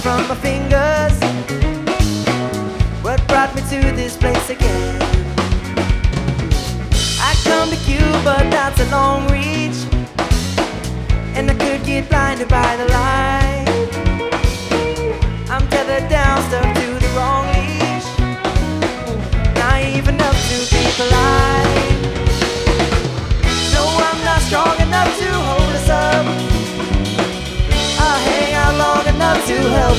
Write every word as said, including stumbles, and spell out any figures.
from my fingers. What brought me to this place again? I come to you, but that's a long reach, and I could get blinded by the light. I'm tethered down, stuck to the wrong leash, naive enough to be polite. No, I'm not strong enough to hold us up. I'll hang out long enough to help